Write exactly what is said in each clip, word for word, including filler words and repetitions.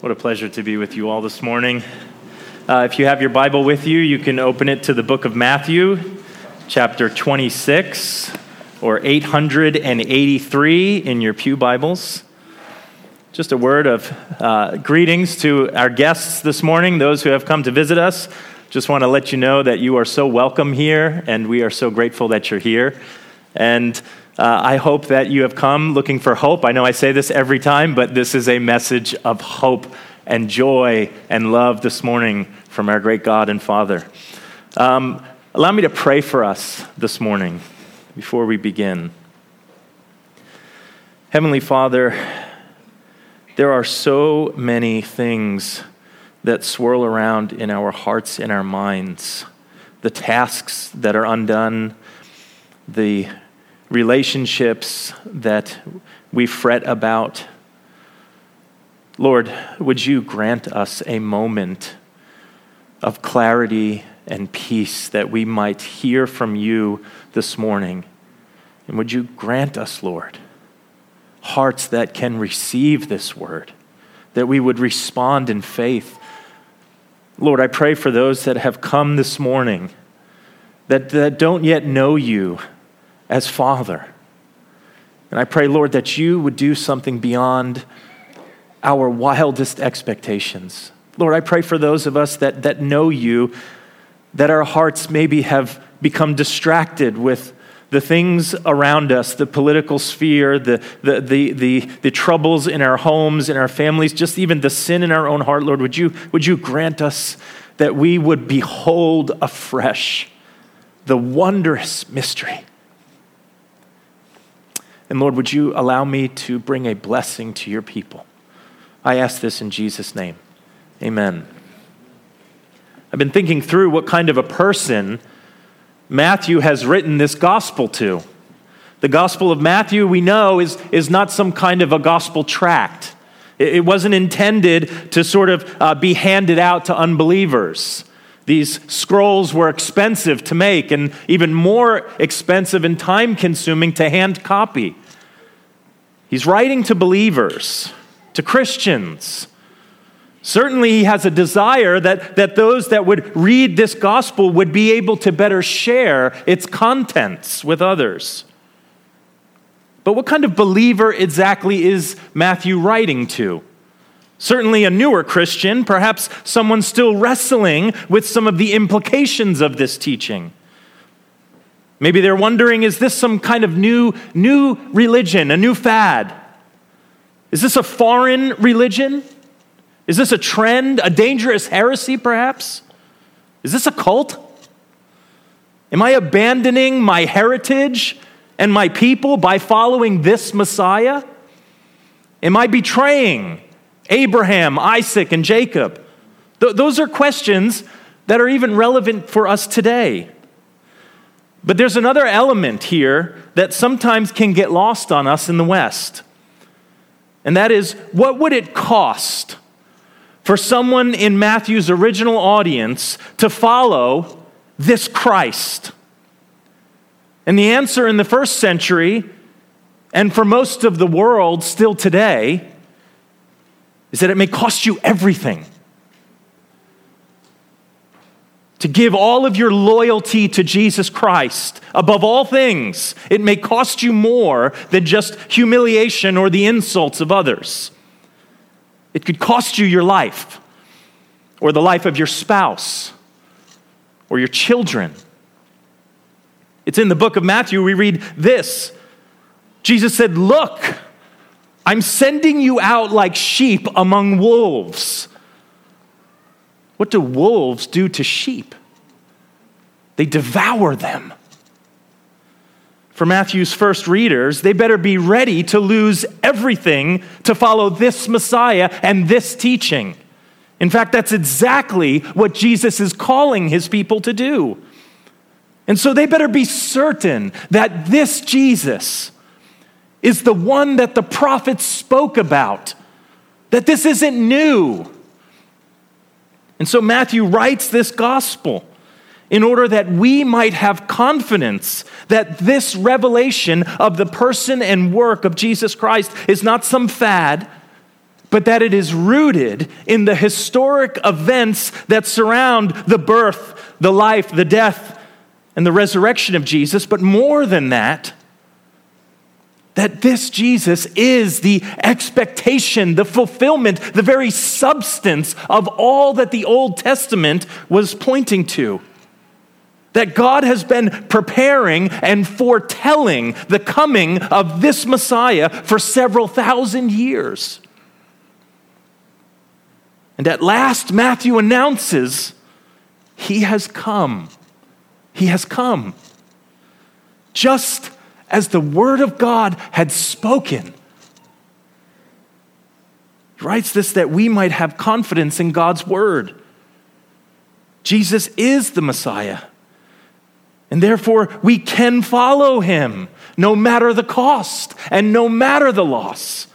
What a pleasure to be with you all this morning. Uh, if you have your Bible with you, you can open it to the book of Matthew, chapter twenty-six, or eight hundred eighty-three in your pew Bibles. Just a word of uh, greetings to our guests this morning, those who have come to visit us. Just want to let you know that you are so welcome here, and we are so grateful that you're here. And Uh, I hope that you have come looking for hope. I know I say this every time, but this is a message of hope and joy and love this morning from our great God and Father. Um, allow me to pray for us this morning before we begin. Heavenly Father, there are so many things that swirl around in our hearts and our minds. The tasks that are undone, the relationships that we fret about. Lord, would you grant us a moment of clarity and peace that we might hear from you this morning? And would you grant us, Lord, hearts that can receive this word, that we would respond in faith. Lord, I pray for those that have come this morning that, that don't yet know you as Father. And I pray, Lord, that you would do something beyond our wildest expectations. Lord, I pray for those of us that, that know you, that our hearts maybe have become distracted with the things around us, the political sphere, the, the, the, the, the troubles in our homes, in our families, just even the sin in our own heart. Lord, would you, would you grant us that we would behold afresh the wondrous mystery? And Lord, would you allow me to bring a blessing to your people? I ask this in Jesus' name. Amen. I've been thinking through what kind of a person Matthew has written this gospel to. The Gospel of Matthew, we know, is, is not some kind of a gospel tract. It, it wasn't intended to sort of uh, be handed out to unbelievers. These scrolls were expensive to make and even more expensive and time-consuming to hand copy. He's writing to believers, to Christians. Certainly he has a desire that, that those that would read this gospel would be able to better share its contents with others. But what kind of believer exactly is Matthew writing to? Certainly a newer Christian, perhaps someone still wrestling with some of the implications of this teaching. Maybe they're wondering, is this some kind of new, new religion, a new fad? Is this a foreign religion? Is this a trend, a dangerous heresy perhaps? Is this a cult? Am I abandoning my heritage and my people by following this Messiah? Am I betraying Abraham, Isaac, and Jacob? Th- those are questions that are even relevant for us today. But there's another element here that sometimes can get lost on us in the West. And that is, what would it cost for someone in Matthew's original audience to follow this Christ? And the answer in the first century, and for most of the world still today, is that it may cost you everything. To give all of your loyalty to Jesus Christ above all things, it may cost you more than just humiliation or the insults of others. It could cost you your life, or the life of your spouse, or your children. It's in the book of Matthew, we read this. Jesus said, "Look, I'm sending you out like sheep among wolves." What do wolves do to sheep? They devour them. For Matthew's first readers, they better be ready to lose everything to follow this Messiah and this teaching. In fact, that's exactly what Jesus is calling his people to do. And so they better be certain that this Jesus is the one that the prophets spoke about, that this isn't new. And so Matthew writes this gospel in order that we might have confidence that this revelation of the person and work of Jesus Christ is not some fad, but that it is rooted in the historic events that surround the birth, the life, the death, and the resurrection of Jesus. But more than that, that this Jesus is the expectation, the fulfillment, the very substance of all that the Old Testament was pointing to. That God has been preparing and foretelling the coming of this Messiah for several thousand years. And at last, Matthew announces, he has come. He has come. Just as the Word of God had spoken. He writes this that we might have confidence in God's Word. Jesus is the Messiah. And therefore, we can follow him no matter the cost and no matter the loss.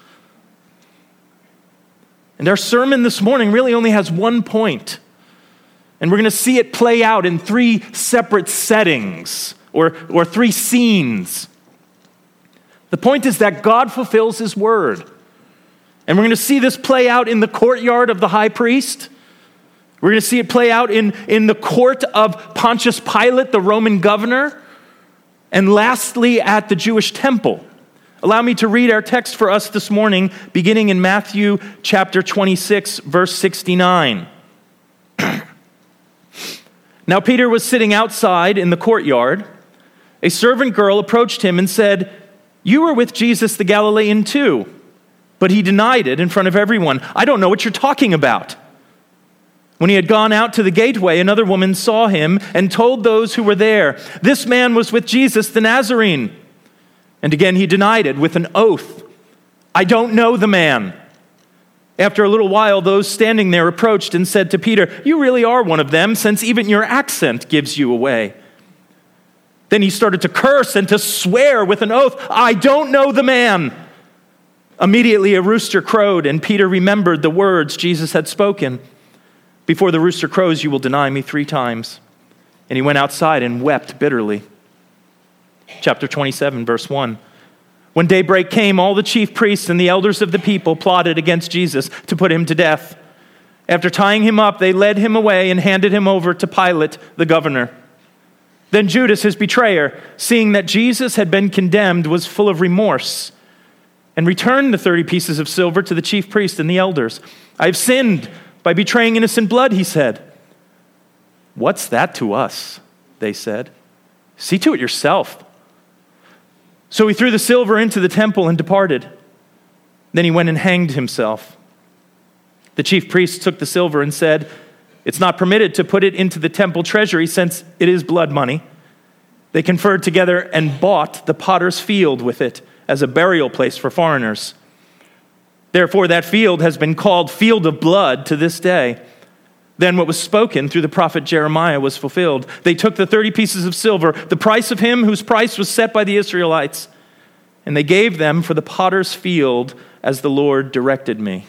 And our sermon this morning really only has one point. And we're going to see it play out in three separate settings or, or three scenes. The point is that God fulfills his word. And we're going to see this play out in the courtyard of the high priest. We're going to see it play out in, in the court of Pontius Pilate, the Roman governor. And lastly, at the Jewish temple. Allow me to read our text for us this morning, beginning in Matthew chapter twenty-six, verse sixty-nine. Now Peter was sitting outside in the courtyard. A servant girl approached him and said, "You were with Jesus the Galilean too." But he denied it in front of everyone. "I don't know what you're talking about." When he had gone out to the gateway, another woman saw him and told those who were there, "This man was with Jesus the Nazarene." And again he denied it with an oath, "I don't know the man." After a little while, those standing there approached and said to Peter, "You really are one of them, since even your accent gives you away." Then he started to curse and to swear with an oath, "I don't know the man." Immediately a rooster crowed, and Peter remembered the words Jesus had spoken. "Before the rooster crows, you will deny me three times." And he went outside and wept bitterly. Chapter twenty-seven, verse one. When daybreak came, all the chief priests and the elders of the people plotted against Jesus to put him to death. After tying him up, they led him away and handed him over to Pilate, the governor. Then Judas, his betrayer, seeing that Jesus had been condemned, was full of remorse and returned the thirty pieces of silver to the chief priests and the elders. "I have sinned by betraying innocent blood," he said. "What's that to us?" they said. "See to it yourself." So he threw the silver into the temple and departed. Then he went and hanged himself. The chief priests took the silver and said, "It's not permitted to put it into the temple treasury since it is blood money." They conferred together and bought the potter's field with it as a burial place for foreigners. Therefore, that field has been called Field of Blood to this day. Then what was spoken through the prophet Jeremiah was fulfilled. They took the thirty pieces of silver, the price of him whose price was set by the Israelites, and they gave them for the potter's field as the Lord directed me.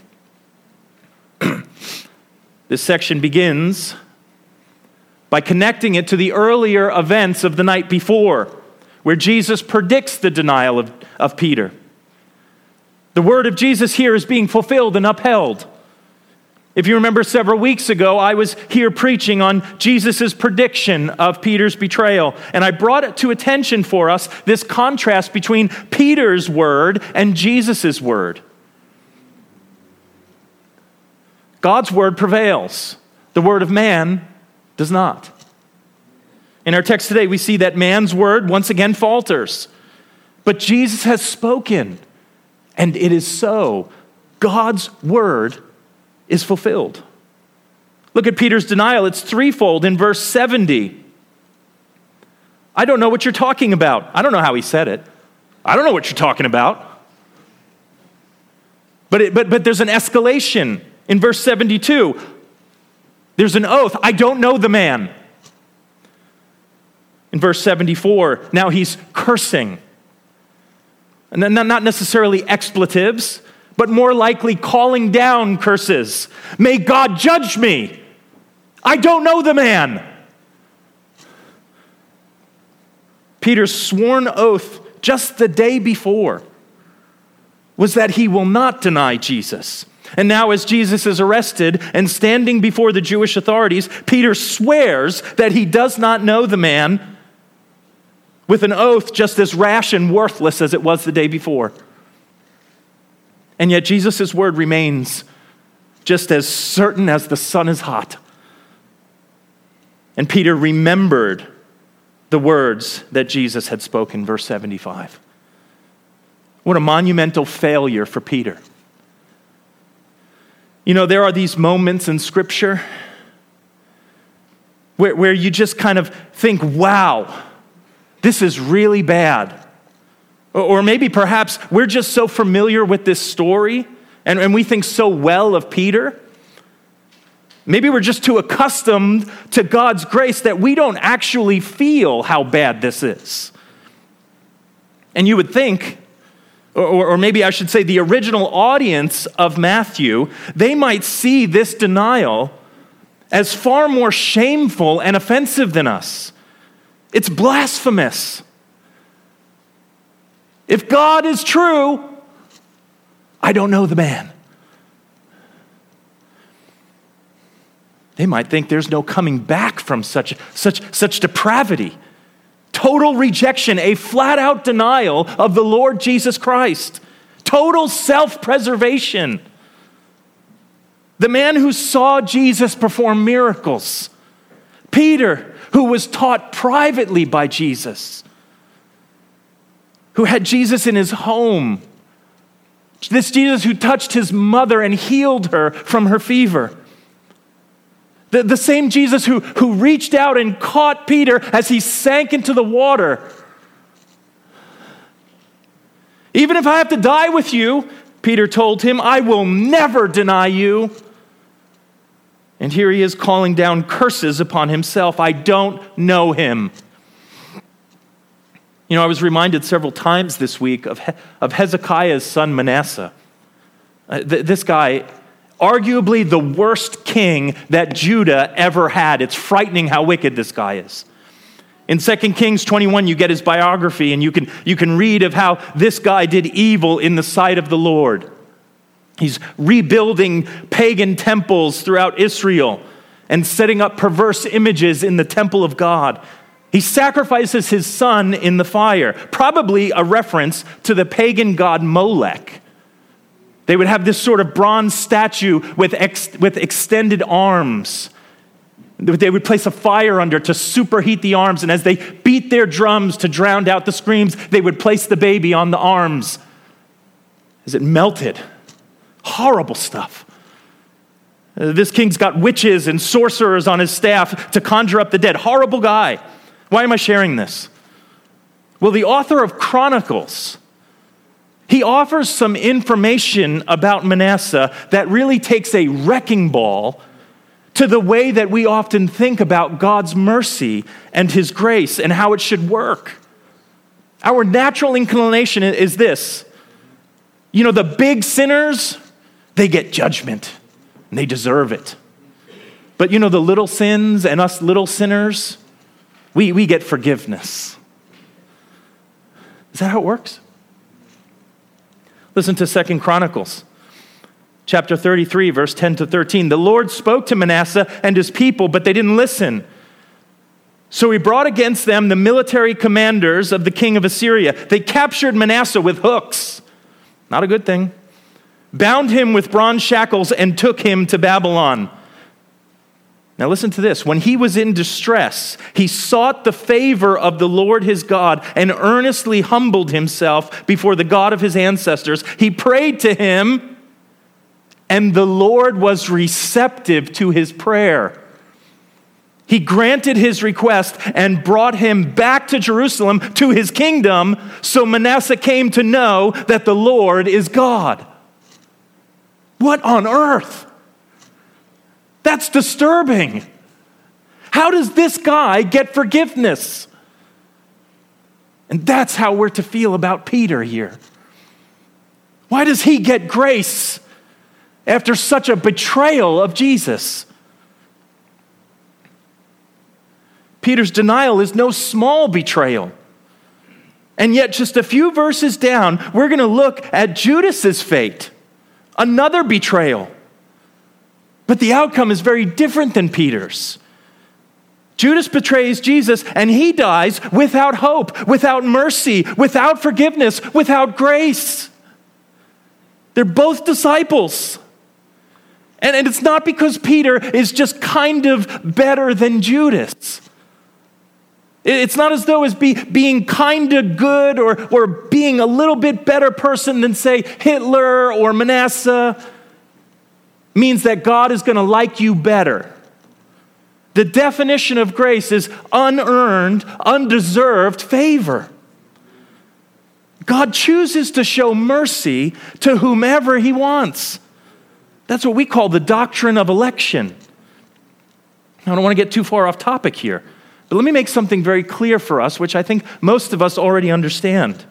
This section begins by connecting it to the earlier events of the night before, where Jesus predicts the denial of, of Peter. The word of Jesus here is being fulfilled and upheld. If you remember several weeks ago, I was here preaching on Jesus' prediction of Peter's betrayal, and I brought it to attention for us, this contrast between Peter's word and Jesus' word. God's word prevails. The word of man does not. In our text today, we see that man's word once again falters, but Jesus has spoken. And it is so. God's word is fulfilled. Look at Peter's denial. It's threefold in verse seventy. "I don't know what you're talking about." I don't know how he said it. I don't know what you're talking about. But, it, but, but there's an escalation in verse seventy-two. There's an oath. "I don't know the man." In verse seventy-four, now he's cursing. And not necessarily expletives, but more likely calling down curses. "May God judge me. I don't know the man." Peter's sworn oath just the day before was that he will not deny Jesus, And now as Jesus is arrested and standing before the Jewish authorities, Peter swears that he does not know the man with an oath just as rash and worthless as it was the day before. And yet Jesus' word remains just as certain as the sun is hot. And Peter remembered the words that Jesus had spoken, verse seventy-five. What a monumental failure for Peter. You know, there are these moments in Scripture where, where you just kind of think, wow, this is really bad. Or, or maybe perhaps we're just so familiar with this story and, and we think so well of Peter. Maybe we're just too accustomed to God's grace that we don't actually feel how bad this is. And you would think, or, or maybe I should say the original audience of Matthew, they might see this denial as far more shameful and offensive than us. It's blasphemous. If God is true, I don't know the man. They might think there's no coming back from such, such, such depravity. Total rejection, a flat-out denial of the Lord Jesus Christ. Total self-preservation. The man who saw Jesus perform miracles. Peter, who was taught privately by Jesus. Who had Jesus in his home. This Jesus who touched his mother and healed her from her fever. The, the same Jesus who, who reached out and caught Peter as he sank into the water. Even if I have to die with you, Peter told him, I will never deny you. And here he is calling down curses upon himself. I don't know him. You know, I was reminded several times this week of, he- of Hezekiah's son Manasseh. Uh, th- this guy, arguably the worst king that Judah ever had. It's frightening how wicked this guy is. In Second Kings twenty-one, you get his biography, and you can, you can read of how this guy did evil in the sight of the Lord. He's rebuilding pagan temples throughout Israel and setting up perverse images in the temple of God. He sacrifices his son in the fire, probably a reference to the pagan god Molech. They would have this sort of bronze statue with, ex, with extended arms. They would place a fire under to superheat the arms, and as they beat their drums to drown out the screams, they would place the baby on the arms as it melted. Horrible stuff. Uh, this king's got witches and sorcerers on his staff to conjure up the dead. Horrible guy. Why am I sharing this? Well, the author of Chronicles, he offers some information about Manasseh that really takes a wrecking ball to the way that we often think about God's mercy and his grace and how it should work. Our natural inclination is this. You know, the big sinners, they get judgment and they deserve it. But you know, the little sins and us little sinners, we, we get forgiveness. Is that how it works? Listen to Second Chronicles, chapter thirty-three, verse ten to thirteen. The Lord spoke to Manasseh and his people, but they didn't listen. So he brought against them the military commanders of the king of Assyria. They captured Manasseh with hooks. Not a good thing. Bound him with bronze shackles and took him to Babylon. Now listen to this. When he was in distress, he sought the favor of the Lord his God and earnestly humbled himself before the God of his ancestors. He prayed to him, and the Lord was receptive to his prayer. He granted his request and brought him back to Jerusalem, to his kingdom, so Manasseh came to know that the Lord is God. What on earth? That's disturbing. How does this guy get forgiveness? And that's how we're to feel about Peter here. Why does he get grace after such a betrayal of Jesus? Peter's denial is no small betrayal. And yet just a few verses down, we're going to look at Judas's fate. another betrayal. But the outcome is very different than Peter's. Judas betrays Jesus, and he dies without hope, without mercy, without forgiveness, without grace. They're both disciples. And, and it's not because Peter is just kind of better than Judas. It's not as though as be, being kind of good or, or being a little bit better person than, say, Hitler or Manasseh means that God is going to like you better. The definition of grace is unearned, undeserved favor. God chooses to show mercy to whomever he wants. That's what we call the doctrine of election. I don't want to get too far off topic here, but let me make something very clear for us, which I think most of us already understand.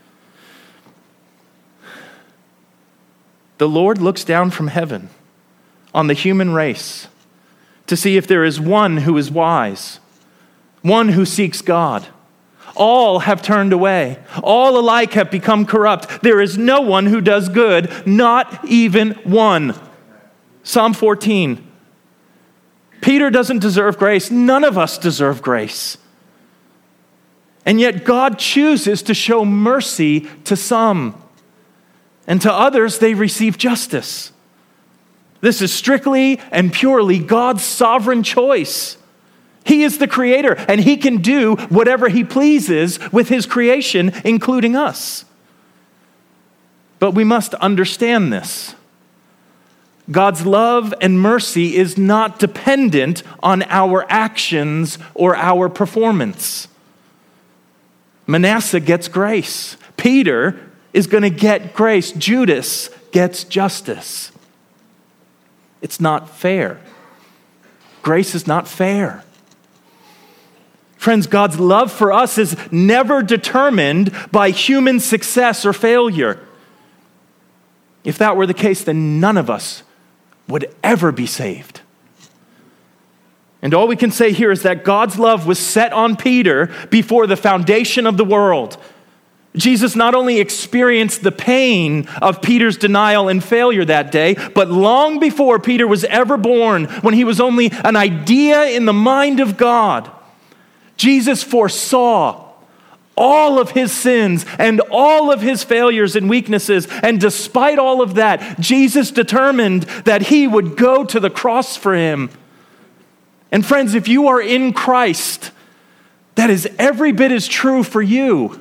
The Lord looks down from heaven on the human race to see if there is one who is wise, one who seeks God. All have turned away. All alike have become corrupt. There is no one who does good, not even one. Psalm fourteen. Peter doesn't deserve grace. None of us deserve grace. And yet God chooses to show mercy to some. And to others, they receive justice. This is strictly and purely God's sovereign choice. He is the creator, and he can do whatever he pleases with his creation, including us. But we must understand this. God's love and mercy is not dependent on our actions or our performance. Manasseh gets grace. Peter is going to get grace. Judas gets justice. It's not fair. Grace is not fair. Friends, God's love for us is never determined by human success or failure. If that were the case, then none of us would ever be saved. And all we can say here is that God's love was set on Peter before the foundation of the world. Jesus not only experienced the pain of Peter's denial and failure that day, but long before Peter was ever born, when he was only an idea in the mind of God, Jesus foresaw all of his sins and all of his failures and weaknesses. And despite all of that, Jesus determined that he would go to the cross for him. And friends, if you are in Christ, that is every bit as true for you.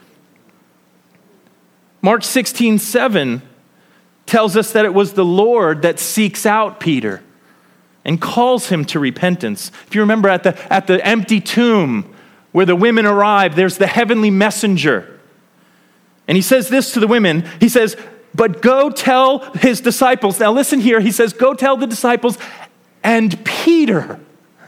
Mark sixteen seven tells us that it was the Lord that seeks out Peter and calls him to repentance. If you remember at the, at the empty tomb where the women arrive, there's the heavenly messenger. And he says this to the women. He says, but go tell his disciples. Now listen here. He says, go tell the disciples and Peter.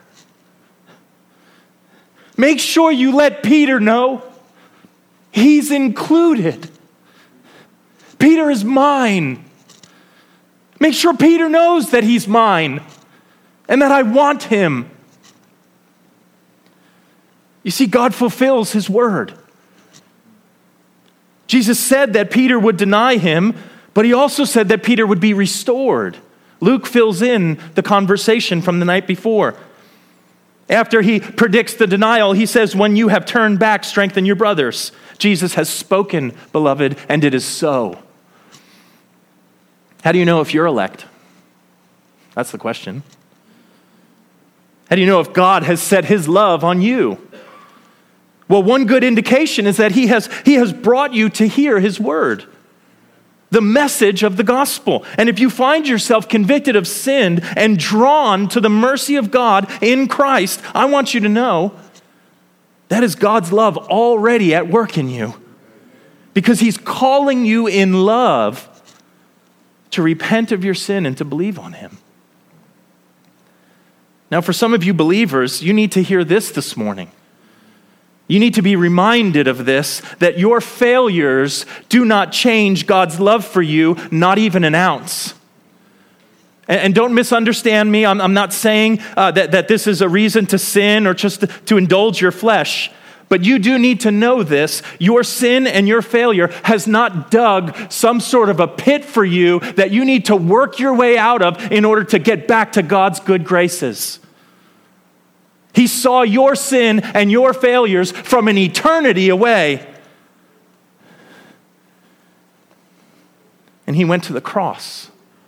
Make sure you let Peter know he's included. Peter is mine. Make sure Peter knows that he's mine and that I want him. You see, God fulfills his word. Jesus said that Peter would deny him, but he also said that Peter would be restored. Luke fills in the conversation from the night before. After he predicts the denial, he says, when you have turned back, strengthen your brothers. Jesus has spoken, beloved, and it is so. How do you know if you're elect? That's the question. How do you know if God has set his love on you? Well, one good indication is that he has, he has brought you to hear his word, the message of the gospel. And if you find yourself convicted of sin and drawn to the mercy of God in Christ, I want you to know that is God's love already at work in you, because he's calling you in love to repent of your sin and to believe on him. Now, for some of you believers, you need to hear this this morning. You need to be reminded of this, that your failures do not change God's love for you, not even an ounce. And, and don't misunderstand me. I'm, I'm not saying uh, that, that this is a reason to sin or just to, to indulge your flesh. But you do need to know this. Your sin and your failure has not dug some sort of a pit for you that you need to work your way out of in order to get back to God's good graces. He saw your sin and your failures from an eternity away. And he went to the cross.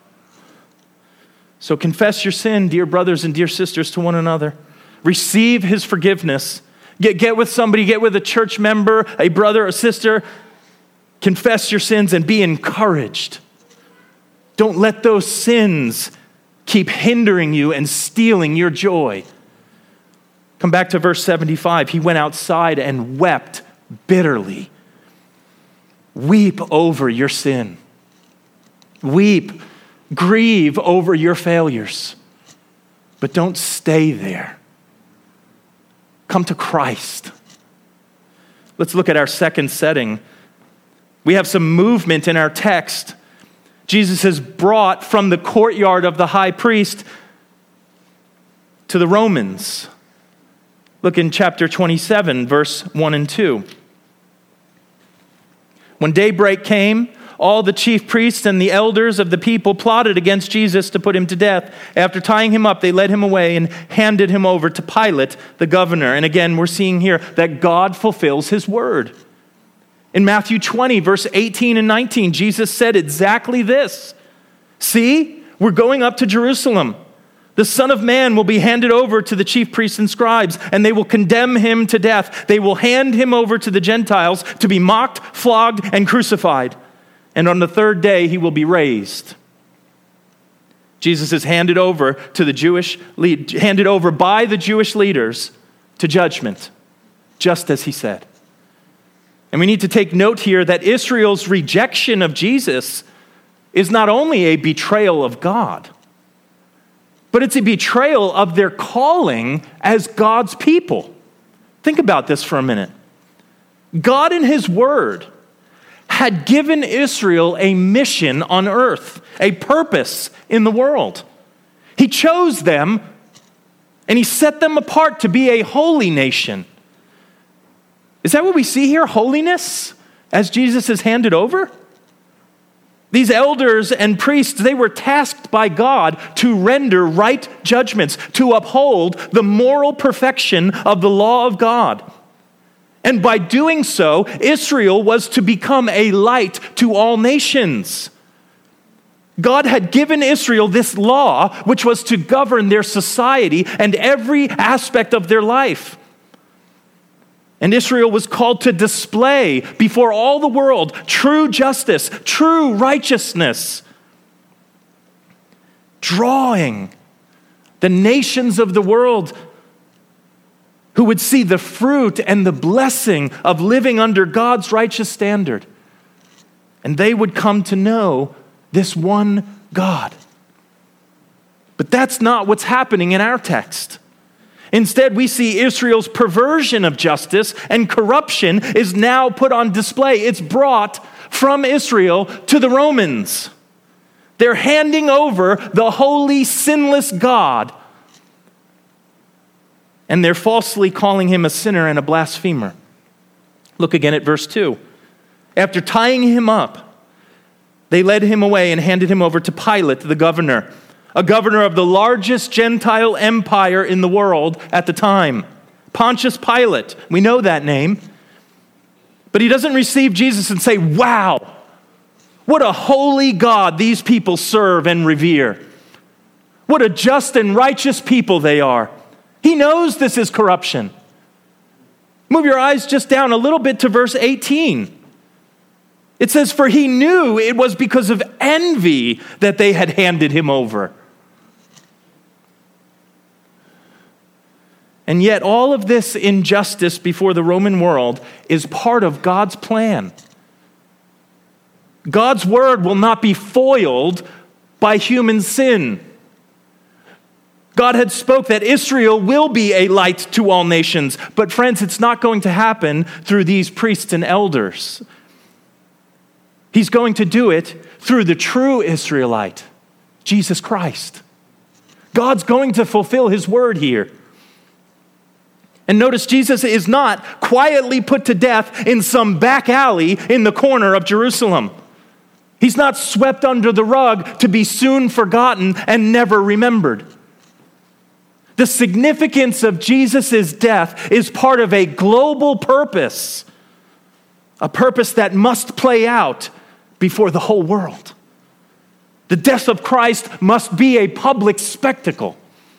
So confess your sin, dear brothers and dear sisters, to one another. Receive his forgiveness. Get, get with somebody, get with a church member, a brother or sister. Confess your sins and be encouraged. Don't let those sins keep hindering you and stealing your joy. Come back to verse seventy-five. He went outside and wept bitterly. Weep over your sin. Weep, grieve over your failures. But don't stay there. Come to Christ. Let's look at our second setting. We have some movement in our text. Jesus is brought from the courtyard of the high priest to the Romans. Look in chapter twenty-seven, verse one and two. When daybreak came, all the chief priests and the elders of the people plotted against Jesus to put him to death. After tying him up, they led him away and handed him over to Pilate, the governor. And again, we're seeing here that God fulfills his word. In Matthew twenty, verse eighteen and nineteen, Jesus said exactly this. See, we're going up to Jerusalem. The Son of Man will be handed over to the chief priests and scribes, and they will condemn him to death. They will hand him over to the Gentiles to be mocked, flogged, and crucified. And on the third day, he will be raised. Jesus is handed over to the Jewish lead, handed over by the Jewish leaders to judgment, just as he said. And we need to take note here that Israel's rejection of Jesus is not only a betrayal of God, but it's a betrayal of their calling as God's people. Think about this for a minute. God in his word had given Israel a mission on earth, a purpose in the world. He chose them and he set them apart to be a holy nation. Is that what we see here? Holiness as Jesus is handed over? These elders and priests, they were tasked by God to render right judgments, to uphold the moral perfection of the law of God. And by doing so, Israel was to become a light to all nations. God had given Israel this law, which was to govern their society and every aspect of their life. And Israel was called to display before all the world true justice, true righteousness, drawing the nations of the world who would see the fruit and the blessing of living under God's righteous standard. And they would come to know this one God. But that's not what's happening in our text. Instead, we see Israel's perversion of justice and corruption is now put on display. It's brought from Israel to the Romans. They're handing over the holy, sinless God, and they're falsely calling him a sinner and a blasphemer. Look again at verse two. After tying him up, they led him away and handed him over to Pilate, the governor, a governor of the largest Gentile empire in the world at the time. Pontius Pilate, we know that name. But he doesn't receive Jesus and say, wow, what a holy God these people serve and revere. What a just and righteous people they are. He knows this is corruption. Move your eyes just down a little bit to verse eighteen. It says, for he knew it was because of envy that they had handed him over. And yet all of this injustice before the Roman world is part of God's plan. God's word will not be foiled by human sin. God had spoke that Israel will be a light to all nations. But friends, it's not going to happen through these priests and elders. He's going to do it through the true Israelite, Jesus Christ. God's going to fulfill his word here. And notice Jesus is not quietly put to death in some back alley in the corner of Jerusalem. He's not swept under the rug to be soon forgotten and never remembered. The significance of Jesus' death is part of a global purpose, a purpose that must play out before the whole world. The death of Christ must be a public spectacle.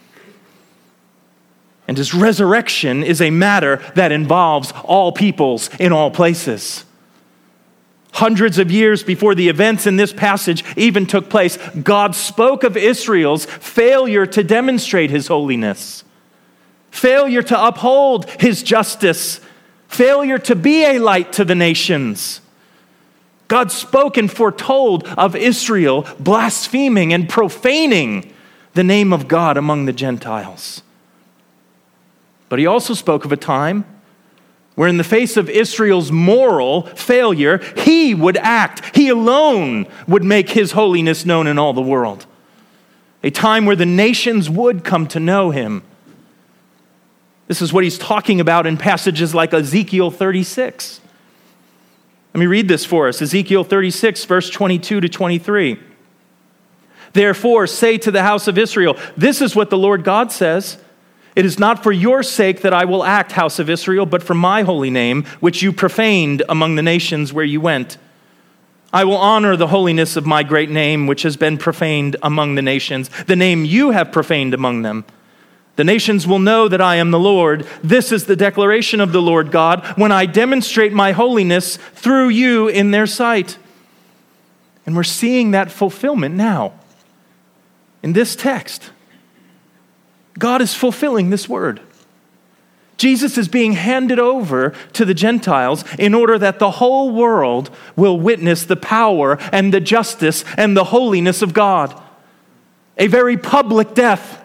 And his resurrection is a matter that involves all peoples in all places. Hundreds of years before the events in this passage even took place, God spoke of Israel's failure to demonstrate his holiness, failure to uphold his justice, failure to be a light to the nations. God spoke and foretold of Israel blaspheming and profaning the name of God among the Gentiles. But he also spoke of a time where in the face of Israel's moral failure, he would act. He alone would make his holiness known in all the world. A time where the nations would come to know him. This is what he's talking about in passages like Ezekiel thirty-six. Let me read this for us. Ezekiel thirty-six, verse twenty-two to twenty-three. Therefore, say to the house of Israel, this is what the Lord God says. It is not for your sake that I will act, house of Israel, but for my holy name, which you profaned among the nations where you went. I will honor the holiness of my great name, which has been profaned among the nations, the name you have profaned among them. The nations will know that I am the Lord. This is the declaration of the Lord God, when I demonstrate my holiness through you in their sight. And we're seeing that fulfillment now in this text. God is fulfilling this word. Jesus is being handed over to the Gentiles in order that the whole world will witness the power and the justice and the holiness of God. A very public death.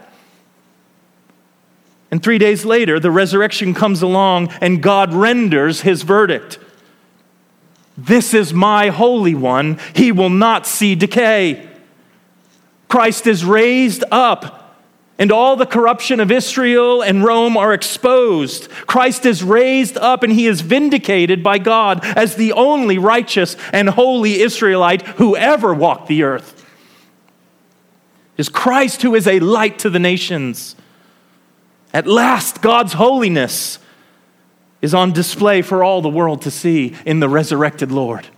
And three days later, the resurrection comes along and God renders his verdict. This is my Holy One. He will not see decay. Christ is raised up. And all the corruption of Israel and Rome are exposed. Christ is raised up and he is vindicated by God as the only righteous and holy Israelite who ever walked the earth. It is Christ who is a light to the nations. At last, God's holiness is on display for all the world to see in the resurrected Lord.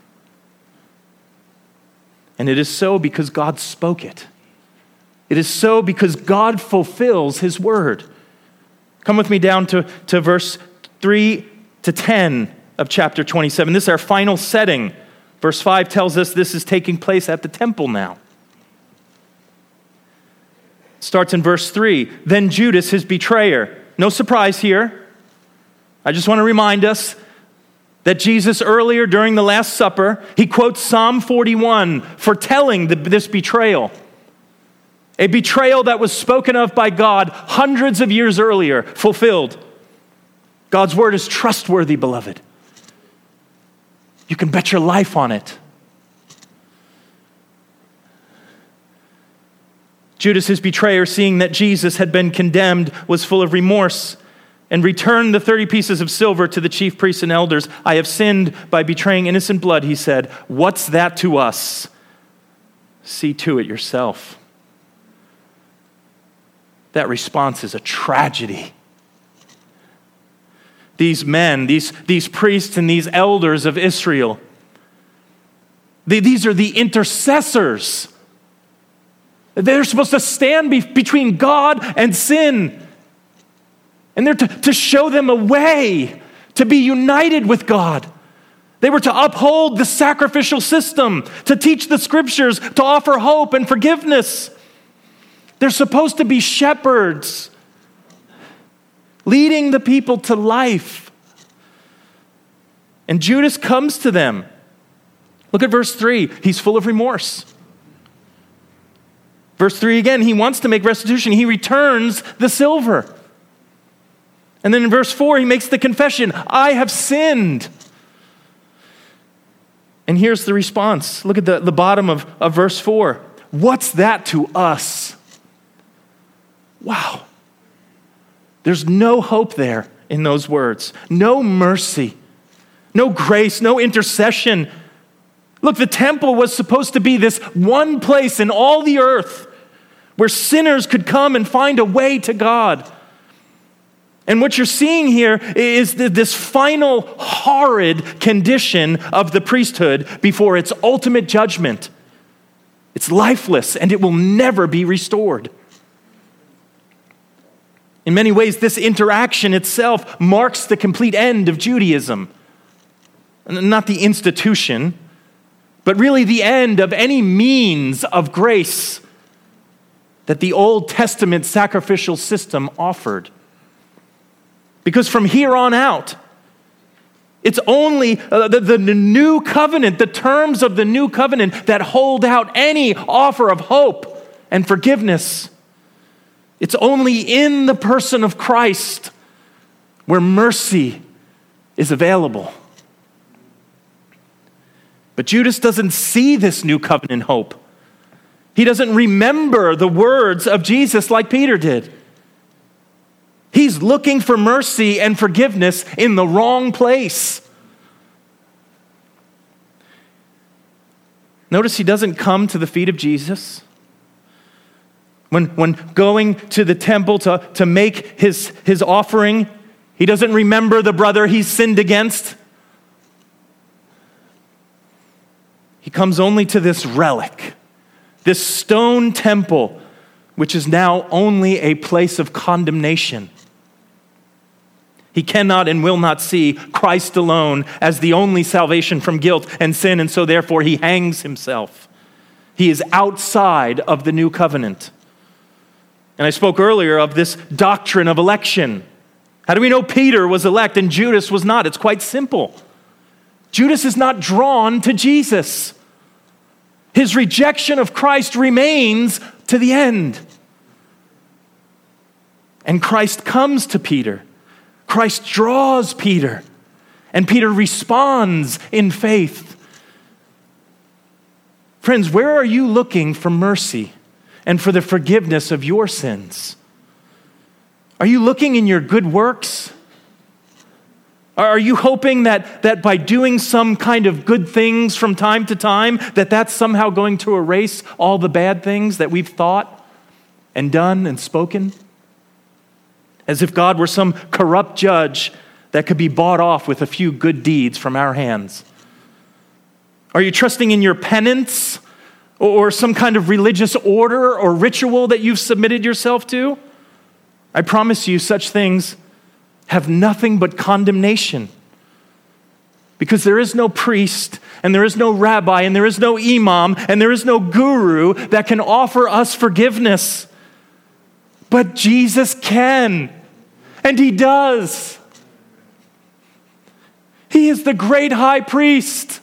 And it is so because God spoke it. It is so because God fulfills his word. Come with me down to, to verse three to ten of chapter twenty-seven. This is our final setting. Verse five tells us this is taking place at the temple now. It starts in verse three. Then Judas, his betrayer. No surprise here. I just want to remind us that Jesus earlier during the Last Supper, he quotes Psalm forty-one foretelling the, this betrayal. A betrayal that was spoken of by God hundreds of years earlier, fulfilled. God's word is trustworthy, beloved. You can bet your life on it. Judas, his betrayer, seeing that Jesus had been condemned, was full of remorse and returned the thirty pieces of silver to the chief priests and elders. I have sinned by betraying innocent blood, he said. What's that to us? See to it yourself. That response is a tragedy. These men, these, these priests and these elders of Israel, they, these are the intercessors. They're supposed to stand be, between God and sin. And they're to, to show them a way to be united with God. They were to uphold the sacrificial system, to teach the scriptures, to offer hope and forgiveness. They're supposed to be shepherds, leading the people to life. And Judas comes to them. Look at verse three. He's full of remorse. Verse three again, he wants to make restitution. He returns the silver. And then in verse four, he makes the confession, I have sinned. And here's the response. Look at the, the bottom of, of verse four. What's that to us? Wow. There's no hope there in those words. No mercy, no grace, no intercession. Look, the temple was supposed to be this one place in all the earth where sinners could come and find a way to God. And what you're seeing here is this final horrid condition of the priesthood before its ultimate judgment. It's lifeless and it will never be restored. In many ways, this interaction itself marks the complete end of Judaism. Not the institution, but really the end of any means of grace that the Old Testament sacrificial system offered. Because from here on out, it's only uh, the, the, the new covenant, the terms of the new covenant that hold out any offer of hope and forgiveness. It's only in the person of Christ where mercy is available. But Judas doesn't see this new covenant hope. He doesn't remember the words of Jesus like Peter did. He's looking for mercy and forgiveness in the wrong place. Notice he doesn't come to the feet of Jesus. When, when going to the temple to, to make his, his offering, he doesn't remember the brother he's sinned against. He comes only to this relic, this stone temple, which is now only a place of condemnation. He cannot and will not see Christ alone as the only salvation from guilt and sin, and so therefore he hangs himself. He is outside of the new covenant. And I spoke earlier of this doctrine of election. How do we know Peter was elect and Judas was not? It's quite simple. Judas is not drawn to Jesus. His rejection of Christ remains to the end. And Christ comes to Peter. Christ draws Peter, and Peter responds in faith. Friends, where are you looking for mercy and for the forgiveness of your sins? Are you looking in your good works? Are you hoping that, that by doing some kind of good things from time to time, that that's somehow going to erase all the bad things that we've thought and done and spoken? As if God were some corrupt judge that could be bought off with a few good deeds from our hands. Are you trusting in your penance or some kind of religious order or ritual that you've submitted yourself to? I promise you, such things have nothing but condemnation. Because there is no priest, and there is no rabbi, and there is no imam, and there is no guru that can offer us forgiveness. But Jesus can, and he does. He is the great high priest.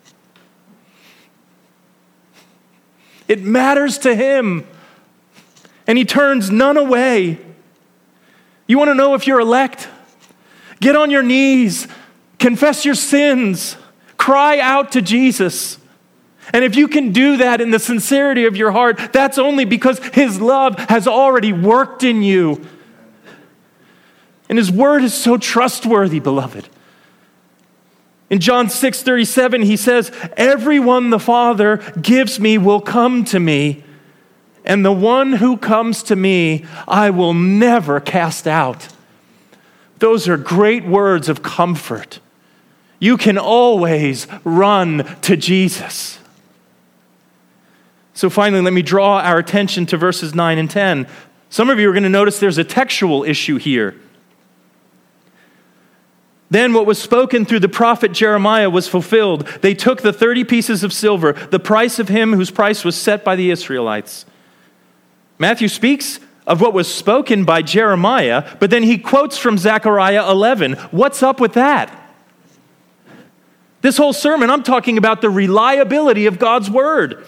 It matters to him, and he turns none away. You want to know if you're elect? Get on your knees, confess your sins, cry out to Jesus. And if you can do that in the sincerity of your heart, that's only because his love has already worked in you. And his word is so trustworthy, beloved. In John six thirty-seven, he says, "Everyone the Father gives me will come to me, and the one who comes to me, I will never cast out." Those are great words of comfort. You can always run to Jesus. So finally, let me draw our attention to verses nine and ten. Some of you are going to notice there's a textual issue here. Then what was spoken through the prophet Jeremiah was fulfilled. They took the thirty pieces of silver, the price of him whose price was set by the Israelites. Matthew speaks of what was spoken by Jeremiah, but then he quotes from Zechariah eleven. What's up with that? This whole sermon, I'm talking about the reliability of God's word.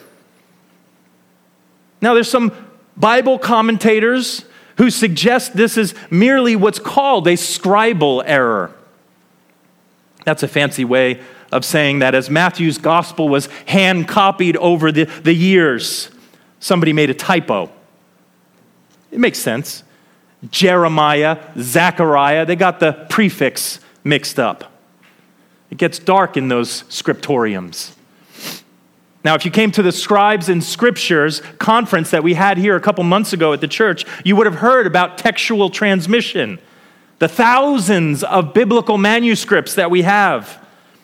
Now, there's some Bible commentators who suggest this is merely what's called a scribal error. That's a fancy way of saying that as Matthew's gospel was hand-copied over the, the years, somebody made a typo. It makes sense. Jeremiah, Zechariah. They got the prefix mixed up. It gets dark in those scriptoriums. Now, if you came to the Scribes and Scriptures conference that we had here a couple months ago at the church, you would have heard about textual transmission, the thousands of biblical manuscripts that we have,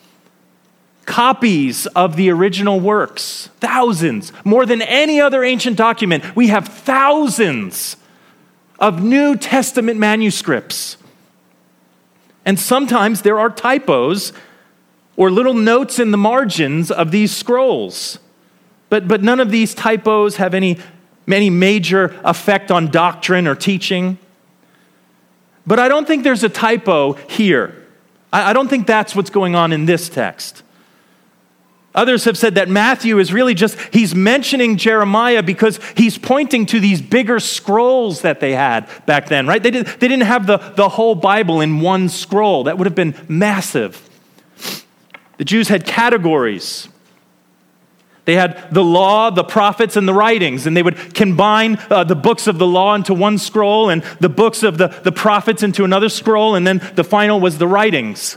copies of the original works, thousands, more than any other ancient document. We have thousands of New Testament manuscripts. And sometimes there are typos or little notes in the margins of these scrolls. But, but none of these typos have any, any major effect on doctrine or teaching. But I don't think there's a typo here. I, I don't think that's what's going on in this text. Others have said that Matthew is really just, he's mentioning Jeremiah because he's pointing to these bigger scrolls that they had back then, right? They, did, they didn't have the, the whole Bible in one scroll. That would have been massive. The Jews had categories. They had the law, the prophets, and the writings, and they would combine uh, the books of the law into one scroll and the books of the, the prophets into another scroll, and then the final was the writings.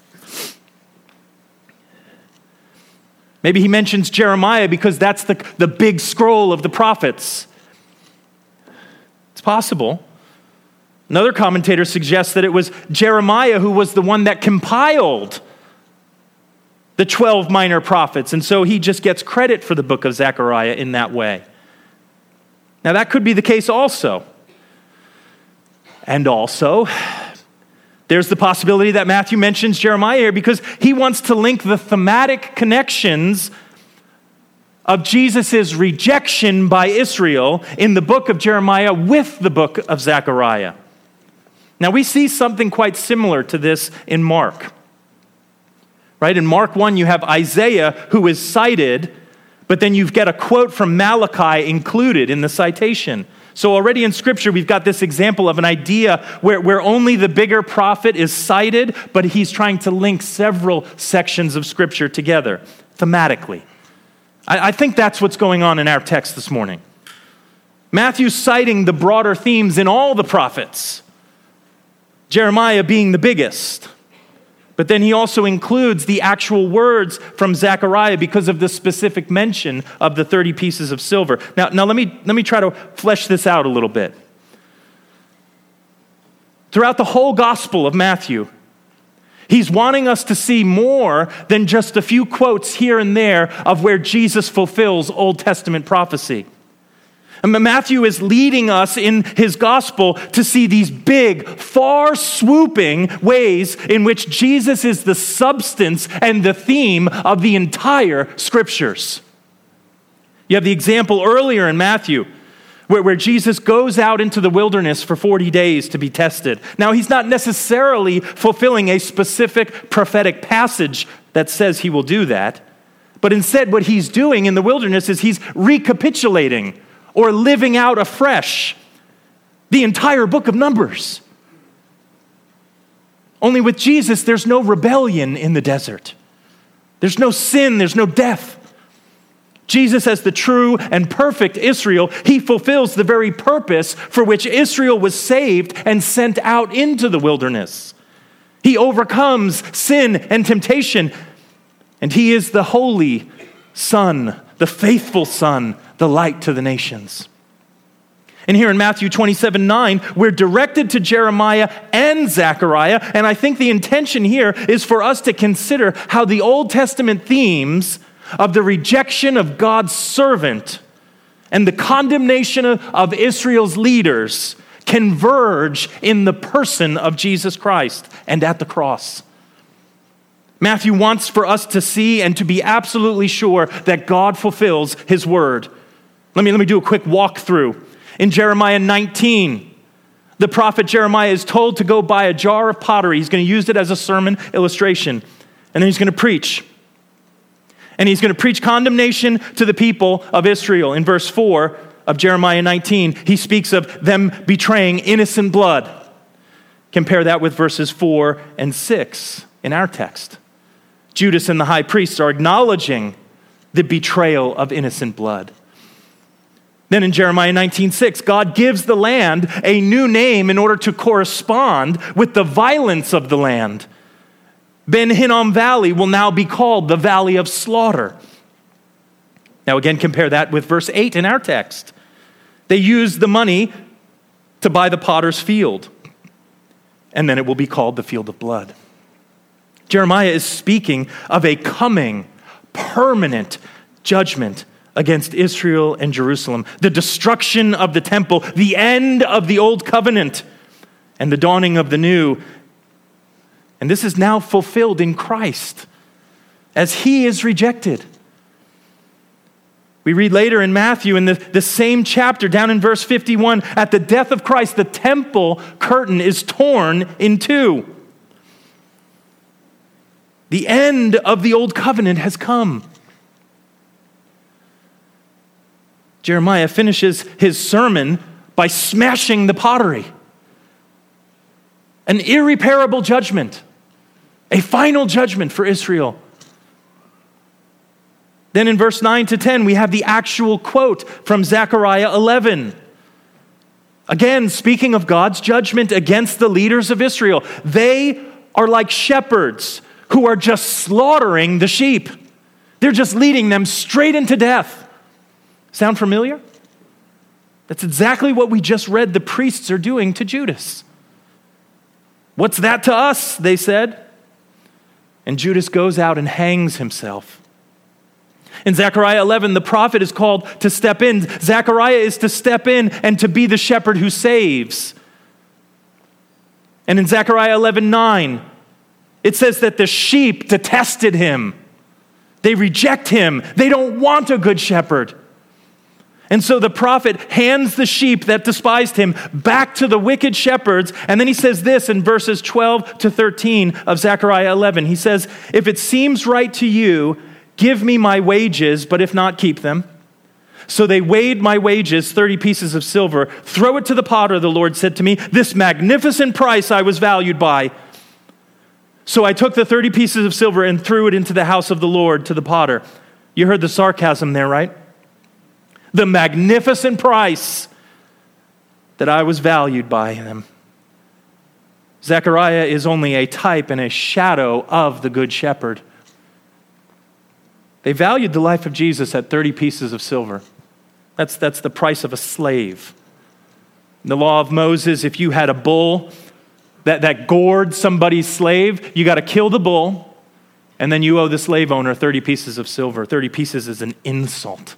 Maybe he mentions Jeremiah because that's the, the big scroll of the prophets. It's possible. Another commentator suggests that it was Jeremiah who was the one that compiled the twelve minor prophets, and so he just gets credit for the book of Zechariah in that way. Now that could be the case also. And also, there's the possibility that Matthew mentions Jeremiah here because he wants to link the thematic connections of Jesus' rejection by Israel in the book of Jeremiah with the book of Zechariah. Now we see something quite similar to this in Mark. Right? In Mark one, you have Isaiah who is cited, but then you get a quote from Malachi included in the citation. So already in Scripture, we've got this example of an idea where, where only the bigger prophet is cited, but he's trying to link several sections of Scripture together thematically. I, I think that's what's going on in our text this morning. Matthew's citing the broader themes in all the prophets, Jeremiah being the biggest. But then he also includes the actual words from Zechariah because of the specific mention of the thirty pieces of silver. Now, now let me, let me try to flesh this out a little bit. Throughout the whole Gospel of Matthew, he's wanting us to see more than just a few quotes here and there of where Jesus fulfills Old Testament prophecy. And Matthew is leading us in his gospel to see these big, far-swooping ways in which Jesus is the substance and the theme of the entire Scriptures. You have the example earlier in Matthew where, where Jesus goes out into the wilderness for forty days to be tested. Now, he's not necessarily fulfilling a specific prophetic passage that says he will do that, but instead what he's doing in the wilderness is he's recapitulating or living out afresh the entire book of Numbers. Only with Jesus, there's no rebellion in the desert. There's no sin, there's no death. Jesus, as the true and perfect Israel, he fulfills the very purpose for which Israel was saved and sent out into the wilderness. He overcomes sin and temptation, and he is the holy Son, the faithful Son, the light to the nations. And here in Matthew twenty-seven nine, we're directed to Jeremiah and Zechariah, and I think the intention here is for us to consider how the Old Testament themes of the rejection of God's servant and the condemnation of Israel's leaders converge in the person of Jesus Christ and at the cross. Matthew wants for us to see and to be absolutely sure that God fulfills his word. Let me, let me do a quick walkthrough. In Jeremiah nineteen, the prophet Jeremiah is told to go buy a jar of pottery. He's going to use it as a sermon illustration. And then he's going to preach. And he's going to preach condemnation to the people of Israel. In verse four of Jeremiah nineteen, he speaks of them betraying innocent blood. Compare that with verses four and six in our text. Judas and the high priests are acknowledging the betrayal of innocent blood. Then in Jeremiah nineteen six, God gives the land a new name in order to correspond with the violence of the land. Ben Hinnom Valley will now be called the Valley of Slaughter. Now again, compare that with verse eight in our text. They used the money to buy the potter's field, and then it will be called the field of blood. Jeremiah is speaking of a coming, permanent judgment against Israel and Jerusalem, the destruction of the temple, the end of the old covenant, and the dawning of the new. And this is now fulfilled in Christ as he is rejected. We read later in Matthew in the, the same chapter, down in verse fifty-one, at the death of Christ, the temple curtain is torn in two. The end of the old covenant has come. Jeremiah finishes his sermon by smashing the pottery. An irreparable judgment, a final judgment for Israel. Then in verse nine to ten, we have the actual quote from Zechariah eleven. Again, speaking of God's judgment against the leaders of Israel. They are like shepherds who are just slaughtering the sheep. They're just leading them straight into death. Sound familiar? That's exactly what we just read the priests are doing to Judas. What's that to us, they said. And Judas goes out and hangs himself. In Zechariah eleven, the prophet is called to step in. Zechariah is to step in and to be the shepherd who saves. And in Zechariah eleven nine, it says that the sheep detested him. They reject him. They don't want a good shepherd. And so the prophet hands the sheep that despised him back to the wicked shepherds. And then he says this in verses twelve to thirteen of Zechariah eleven. He says, if it seems right to you, give me my wages, but if not, keep them. So they weighed my wages, thirty pieces of silver. Throw it to the potter, the Lord said to me. This magnificent price I was valued by. So I took the thirty pieces of silver and threw it into the house of the Lord to the potter. You heard the sarcasm there, right? The magnificent price that I was valued by them. Zechariah is only a type and a shadow of the good shepherd. They valued the life of Jesus at thirty pieces of silver. That's, that's the price of a slave. In the law of Moses, if you had a bull that, that gored somebody's slave, you got to kill the bull, and then you owe the slave owner thirty pieces of silver. thirty pieces is an insult.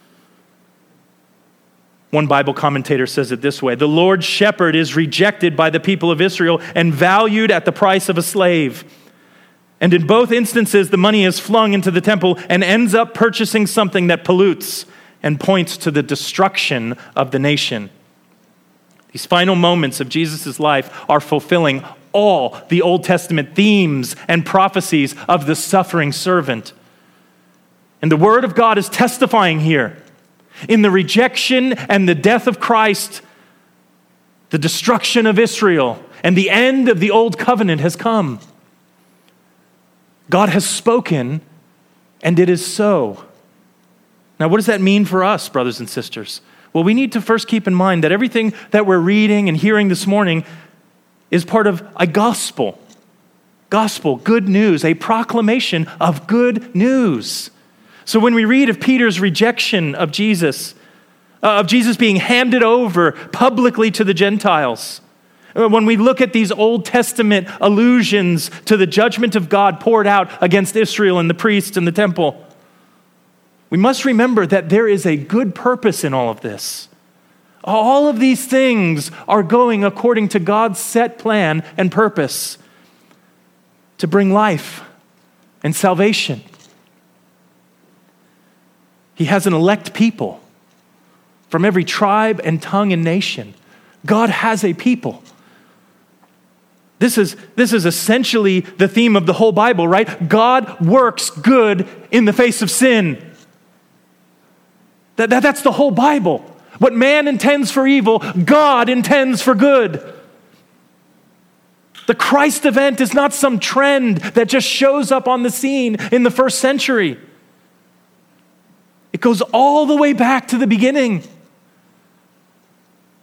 One Bible commentator says it this way: the Lord's shepherd is rejected by the people of Israel and valued at the price of a slave. And in both instances, the money is flung into the temple and ends up purchasing something that pollutes and points to the destruction of the nation. These final moments of Jesus' life are fulfilling all the Old Testament themes and prophecies of the suffering servant. And the Word of God is testifying here. In the rejection and the death of Christ, the destruction of Israel and the end of the old covenant has come. God has spoken, and it is so. Now, what does that mean for us, brothers and sisters? Well, we need to first keep in mind that everything that we're reading and hearing this morning is part of a gospel. Gospel, good news, a proclamation of good news. So when we read of Peter's rejection of Jesus, uh, of Jesus being handed over publicly to the Gentiles, when we look at these Old Testament allusions to the judgment of God poured out against Israel and the priests and the temple, we must remember that there is a good purpose in all of this. All of these things are going according to God's set plan and purpose to bring life and salvation. He has an elect people from every tribe and tongue and nation. God has a people. This is, this is essentially the theme of the whole Bible, right? God works good in the face of sin. That, that, that's the whole Bible. What man intends for evil, God intends for good. The Christ event is not some trend that just shows up on the scene in the first century. It goes all the way back to the beginning.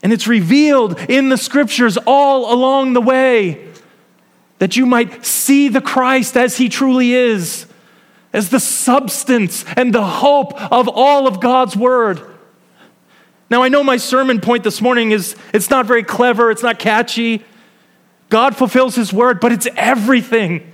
And it's revealed in the scriptures all along the way, that you might see the Christ as he truly is, as the substance and the hope of all of God's word. Now, I know my sermon point this morning is, it's not very clever, it's not catchy. God fulfills his word, but it's everything.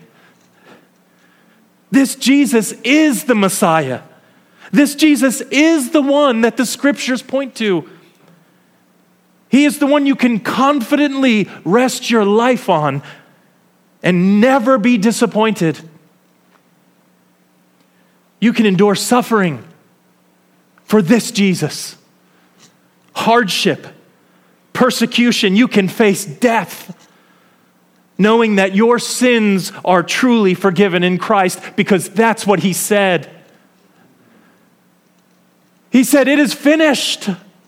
This Jesus is the Messiah. This Jesus is the one that the scriptures point to. He is the one you can confidently rest your life on and never be disappointed. You can endure suffering for this Jesus. Hardship, persecution, you can face death, knowing that your sins are truly forgiven in Christ, because that's what he said. He said, "It is finished."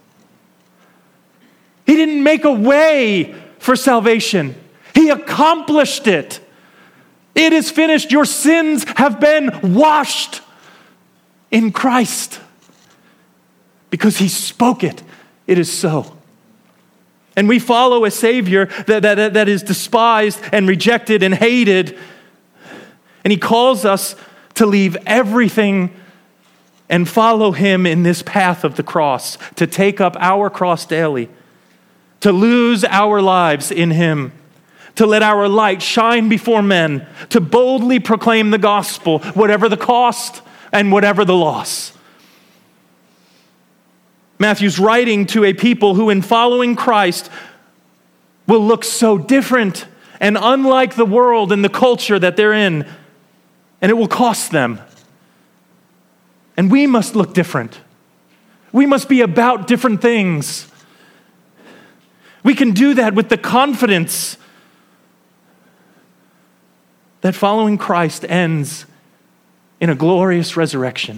He didn't make a way for salvation. He accomplished it. It is finished. Your sins have been washed in Christ. Because he spoke it, it is so. And we follow a Savior that, that, that is despised and rejected and hated. And he calls us to leave everything and follow him in this path of the cross, to take up our cross daily, to lose our lives in him, to let our light shine before men, to boldly proclaim the gospel, whatever the cost and whatever the loss. Matthew's writing to a people who, in following Christ, will look so different and unlike the world and the culture that they're in, and it will cost them. And we must look different. We must be about different things. We can do that with the confidence that following Christ ends in a glorious resurrection.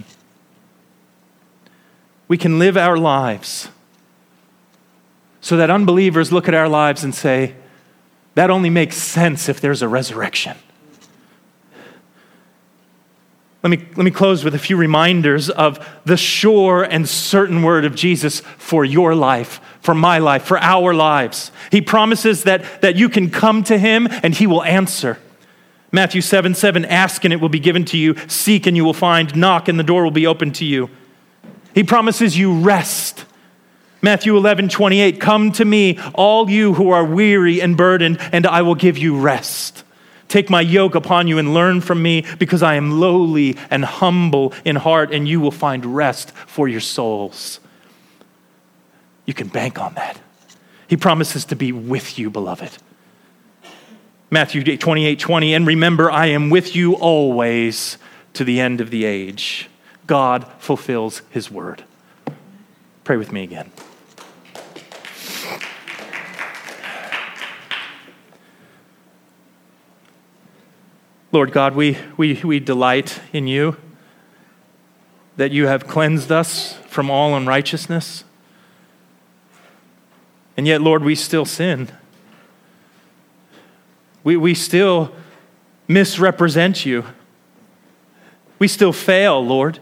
We can live our lives so that unbelievers look at our lives and say, that only makes sense if there's a resurrection. Let me, let me close with a few reminders of the sure and certain word of Jesus for your life, for my life, for our lives. He promises that, that you can come to him and he will answer. Matthew seven seven, ask and it will be given to you. Seek and you will find. Knock and the door will be opened to you. He promises you rest. Matthew eleven twenty-eight, come to me, all you who are weary and burdened, and I will give you rest. Take my yoke upon you and learn from me, because I am lowly and humble in heart, and you will find rest for your souls. You can bank on that. He promises to be with you, beloved. Matthew twenty-eight twenty, and remember, I am with you always to the end of the age. God fulfills his word. Pray with me again. Lord God, we, we, we delight in you, that you have cleansed us from all unrighteousness. And yet, Lord, we still sin. We, we still misrepresent you. We still fail, Lord.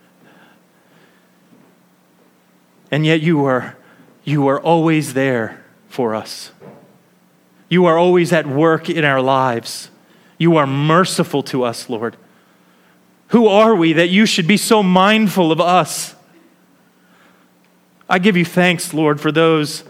And yet you are, you are always there for us. You are always at work in our lives. You are merciful to us, Lord. Who are we that you should be so mindful of us? I give you thanks, Lord, for those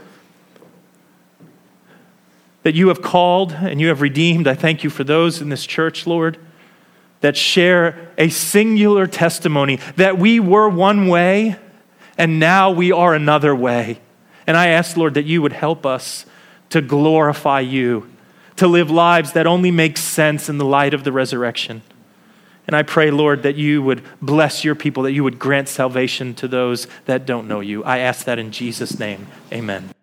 that you have called and you have redeemed. I thank you for those in this church, Lord, that share a singular testimony that we were one way and now we are another way. And I ask, Lord, that you would help us to glorify you, to live lives that only make sense in the light of the resurrection. And I pray, Lord, that you would bless your people, that you would grant salvation to those that don't know you. I ask that in Jesus' name. Amen.